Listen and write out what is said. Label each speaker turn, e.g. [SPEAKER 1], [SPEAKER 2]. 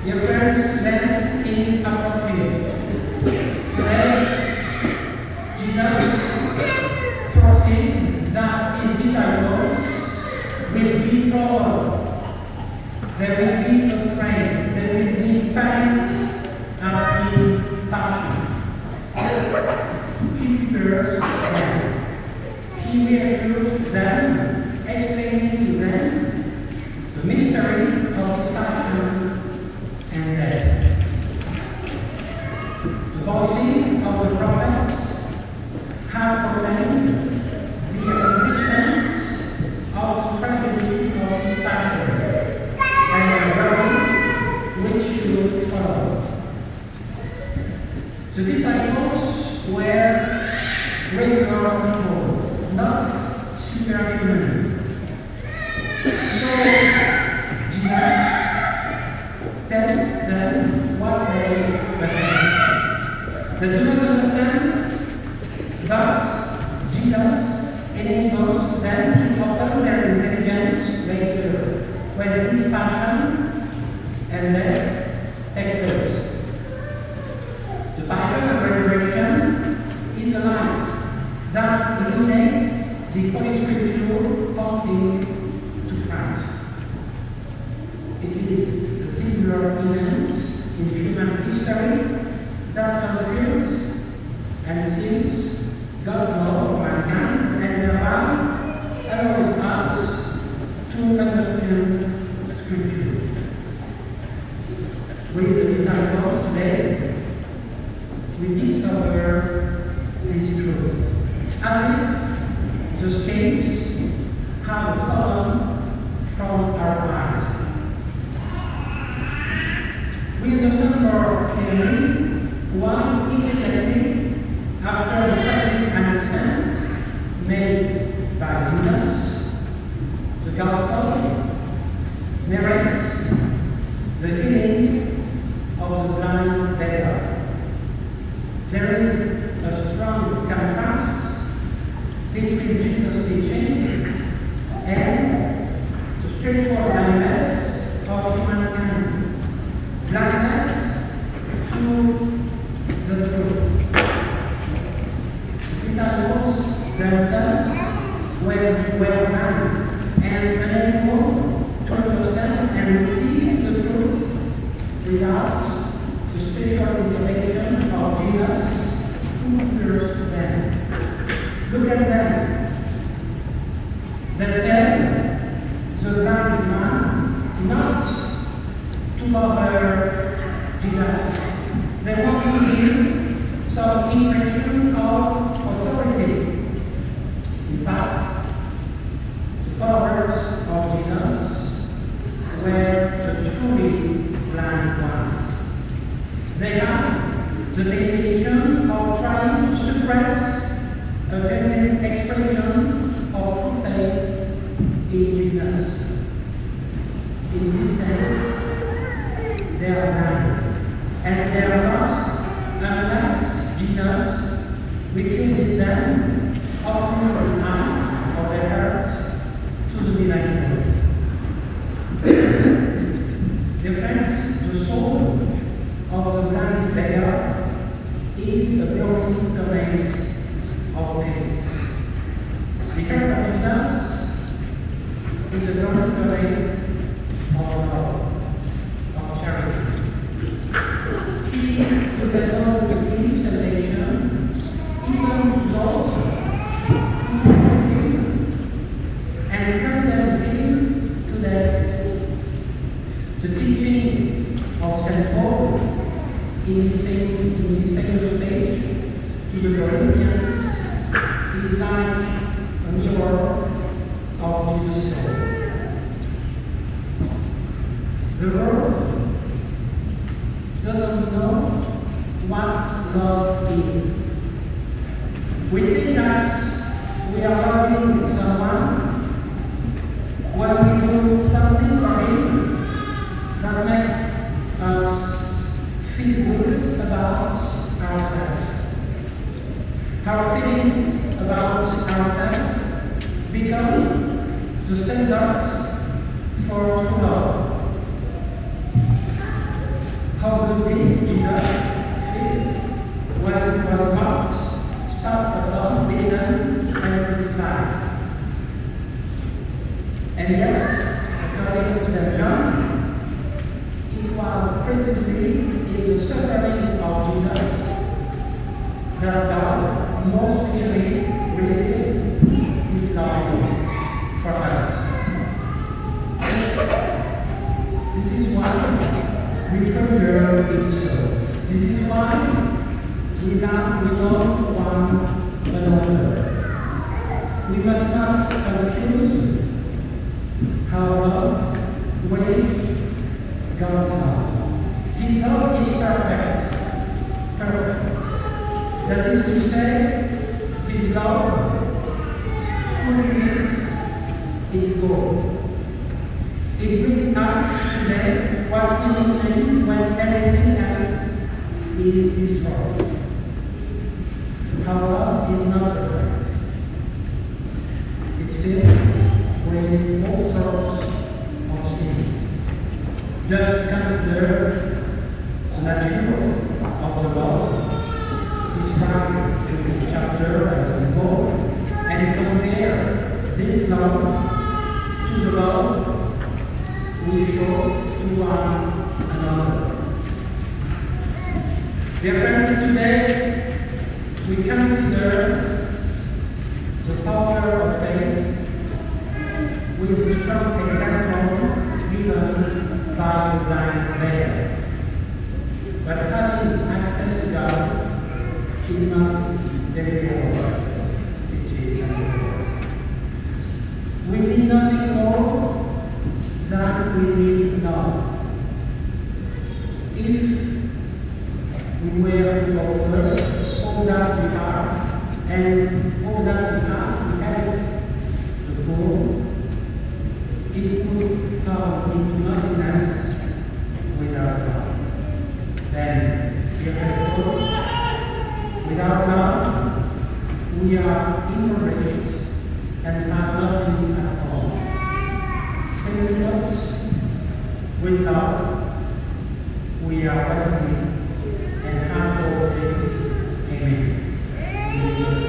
[SPEAKER 1] Dear friends, Lent is approaching. Today, Jesus foresees that his disciples will be troubled. They will be afraid. They will be panicked at his passion. He prepares them. He reassures them, explaining to them the mystery of his passion and death. The voices of the prophets have proclaimed the accomplishment of the tragedy of his passion and the glory which should follow. The disciples were regular people, not superhuman. So Jesus tells them what lays ahead. They do not understand, but Jesus enables them to open their intelligence later, when his passion and death take place. The passion and resurrection is a light that illuminates the Holy Scripture pointing to Christ. It is a singular event in human history that confirms and seals God's love for mankind and thereby allows us to understand Scripture. With the disciples today, we discover this truth. As if the scales have fallen from our eyes. We understand more clearly why immediately after the tragic announcement made by Jesus, the Gospel narrates the healing of the blind beggar. There is a strong contrast between Jesus' teaching and the spiritual blindness of humankind. Blindness to the truth. The disciples themselves were blind and unable to understand and receive the truth without the special intervention of Jesus who appears them. Look at them. They tell the blind man not to bother Jesus. They want to give some impression of authority. In fact, the followers of Jesus were the truly blind ones. They have the intention of trying to suppress a genuine expression of true faith in Jesus. In this sense, they are blind, and they are lost unless Jesus refuses them opening the eyes of their hearts to the divine truth. Dear friends, the soul of the blind beggar is a burning furnace of pain. The heart of Jesus is a burning furnace of love, of charity. He is able to give salvation even to those who reject him and condemn him to death. The teaching of St. Paul in this famous page to the Corinthians is like a mirror of Jesus' soul. The world doesn't know what love is. We think that we are loving someone when we do something for him that makes us feel good about ourselves. Our feelings about ourselves become the standard for true love. So did Jesus feel when he was mocked, spat upon, beaten, and crucified. And yet, according to St. John, it was precisely in the suffering of Jesus that God most clearly revealed his love for us. This is why we treasure it so. This is why we love one another. We must not confuse our love with God's love. His love is perfect. Perfect. That is to say, his love fully meets its goal. It brings us today what we need when everything else is destroyed. Our love is not perfect. It's filled with all sorts of sins. Just consider the nature of the love described in this chapter by St. Paul and compare this love to the love we show to one another. Dear friends, today we consider the power of faith with a strong example given by the blind beggar. But having access to God is not deliverable, teaches St. Paul. We need nothing more than we need love. If we were to offer all that we are and all that we have to help the poor, it would come into nothingness without God. Then, dear friends, without God, we are impoverished and have nothing at all. Simply put, with God, we are wealthy and have all things. Amen.